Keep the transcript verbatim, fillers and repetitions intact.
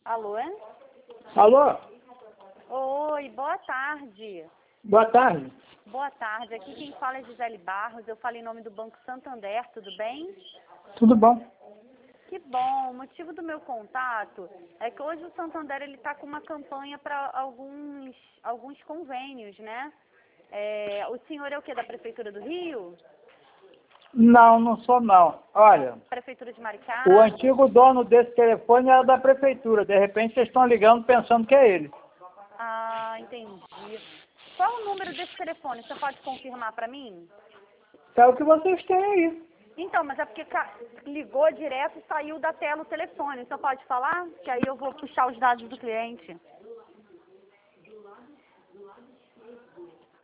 Alô? Alô? Oi, boa tarde. Boa tarde. Boa tarde. Aqui quem fala é Gisele Barros. Eu falo em nome do Banco Santander, tudo bem? Tudo bom? Que bom. O motivo do meu contato é que hoje o Santander ele está com uma campanha para alguns, alguns convênios, né? É, o senhor é o que, da Prefeitura do Rio? Não, não sou não. Olha, Prefeitura de Maricá? o antigo dono desse telefone era da prefeitura. De repente vocês estão ligando pensando que é ele. Ah, entendi. Qual o número desse telefone? Você pode confirmar para mim? É o que vocês têm aí. Então, mas é porque ca- ligou direto e saiu da tela o telefone. Você pode falar? Que aí eu vou puxar os dados do cliente.